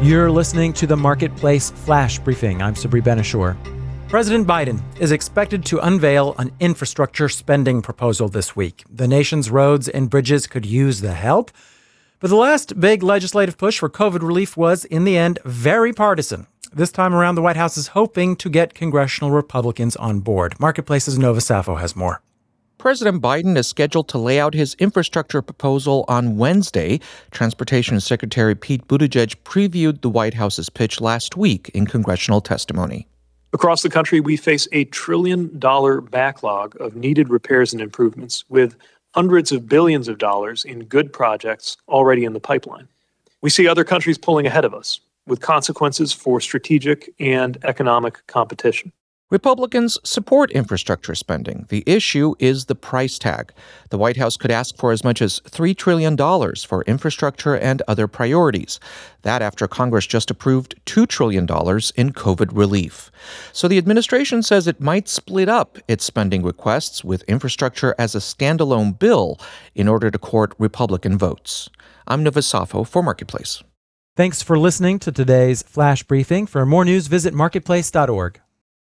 You're listening to the Marketplace Flash Briefing. I'm Sabri Ben-Achour. President Biden is expected to unveil an infrastructure spending proposal this week. The nation's roads and bridges could use the help. But the last big legislative push for COVID relief was, in the end, very partisan. This time around, the White House is hoping to get congressional Republicans on board. Marketplace's Nova Safo has more. President Biden is scheduled to lay out his infrastructure proposal on Wednesday. Transportation Secretary Pete Buttigieg previewed the White House's pitch last week in congressional testimony. Across the country, we face a $1 trillion backlog of needed repairs and improvements, with hundreds of billions of dollars in good projects already in the pipeline. We see other countries pulling ahead of us, with consequences for strategic and economic competition. Republicans support infrastructure spending. The issue is the price tag. The White House could ask for as much as $3 trillion for infrastructure and other priorities. That after Congress just approved $2 trillion in COVID relief. So the administration says it might split up its spending requests with infrastructure as a standalone bill in order to court Republican votes. I'm Nova Safo for Marketplace. Thanks for listening to today's Flash Briefing. For more news, visit marketplace.org.